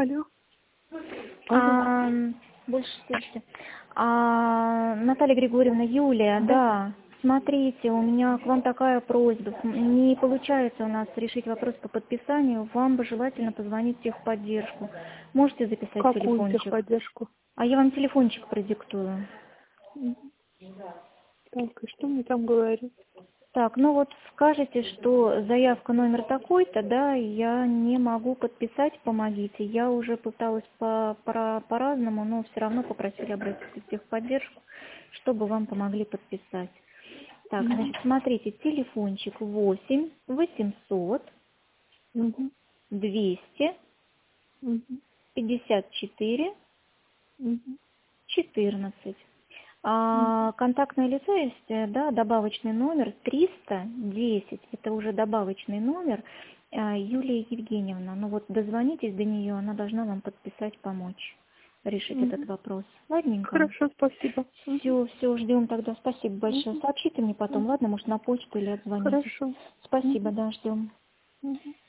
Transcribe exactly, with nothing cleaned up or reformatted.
Алло. Алло. А, больше слышите. А, Наталья Григорьевна, Юлия, да. да. Смотрите, у меня к вам такая просьба. Не получается у нас решить вопрос по подписанию. Вам бы желательно позвонить в техподдержку. Можете записать Какую телефончик? техподдержку? А я вам телефончик продиктую. Так, и что мне там говорить? Так, ну вот скажете, что заявка номер такой-то, да, я не могу подписать, помогите. Я уже пыталась по, по, по-разному, но все равно попросили обратиться в техподдержку, чтобы вам помогли подписать. Так, Угу. значит, смотрите, телефончик восемь восемьсот Угу. двести Угу. пятьдесят четыре Угу. четырнадцать. А, контактное лицо есть, э, да, добавочный номер триста десять, это уже добавочный номер, а, Юлия Евгеньевна. Ну вот дозвонитесь до нее, она должна вам подписать, помочь решить Угу. этот вопрос. Ладненько? Хорошо, спасибо. Все, все, ждем тогда. Спасибо большое. Угу. Сообщите мне потом, ладно, может на почту или отзвонитесь. Хорошо. Спасибо, Угу. да, ждем. Угу.